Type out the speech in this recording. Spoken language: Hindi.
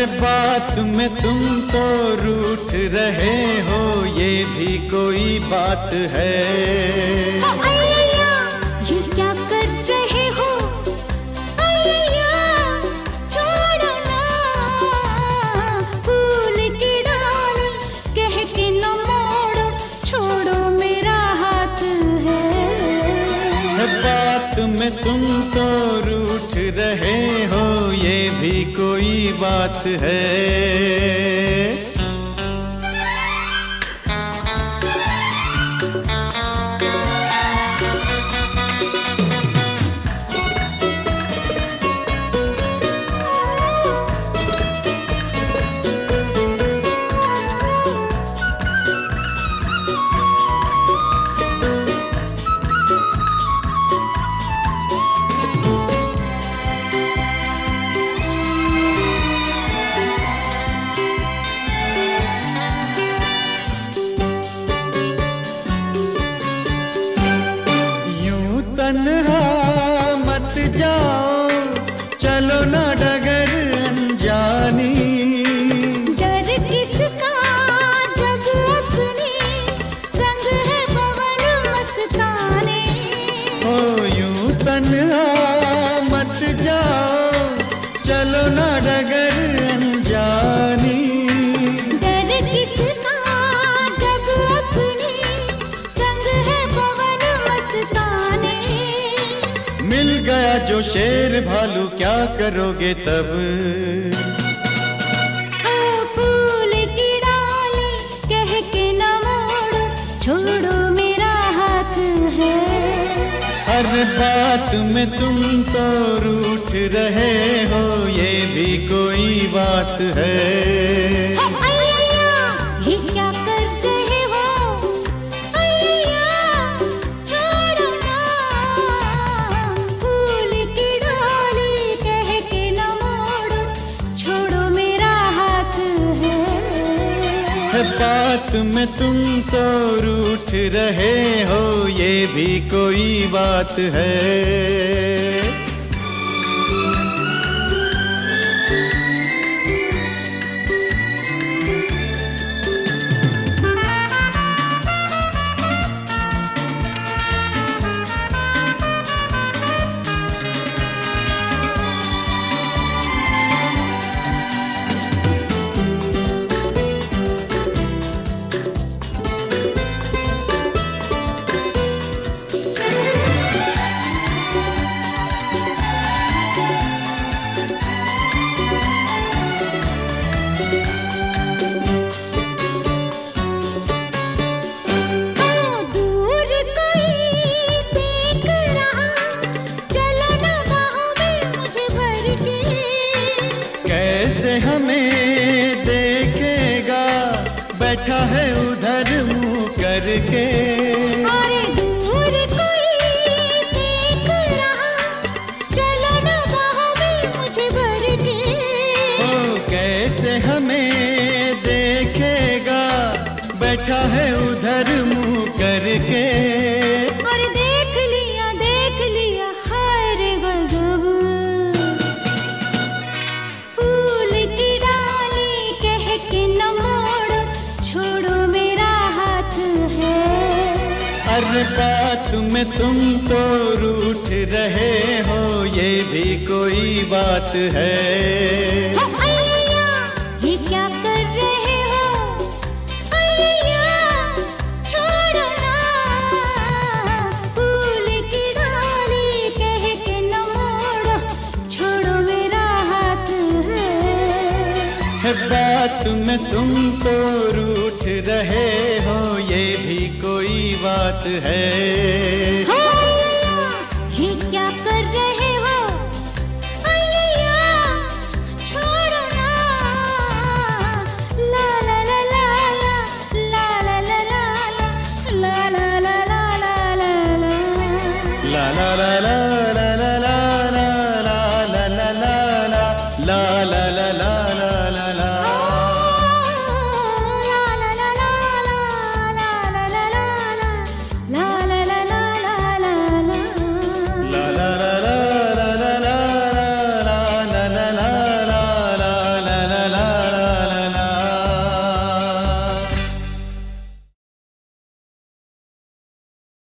बात में तुम तो रूठ रहे हो, ये भी कोई बात है। ये क्या कर रहे हो? छोड़ो ना, फूल की डाली कह के न मोड़ो, छोड़ो मेरा हाथ है। बात में तुम तो रूठ रहे हो, ये भी कोई बात है। तन्हा मत जाओ, चलो ना डगर अनजानी। डर किसका जब अपने संग है पवन मस्ताने। ओ यूं तन्हा मत जाओ, चलो ना डगर अनजानी। डर किसका जब अपने संग है पवन मस्ताने। मिल गया जो शेर भालू, क्या करोगे तब? फूल की डाली कह के न मोड़ो, छोड़ो मेरा हाथ है। हर बात में तुम तो रूठ रहे हो, ये भी कोई बात है। ये क्या कर रहे हो? छोड़ो ना, फूल की डाली कह के न मोड़ो, छोड़ो मेरा हाथ है। बात में तुम तो रूठ रहे हो, ये भी कोई बात है। कैसे हमें देखेगा, बैठा है उधर मुंह करके। अरे दूर कोई देख रहा, चलो ना बाहों में मुझे भर के। ओ कैसे हमें देखेगा, बैठा है उधर मुंह करके। और देख लिया हर गजब, फूल की डाली कह के न मोड़ो, छोड़ो मेरा हाथ है। हर बात में तुम तो रूठ रहे हो, ये भी कोई बात है। ये क्या कर रहे हो? छोड़ो ना, फूल की डाली कह के न मोड़ो, छोड़ो मेरा हाथ है। बात में तुम तो रूठ रहे हो, ये भी कोई बात है।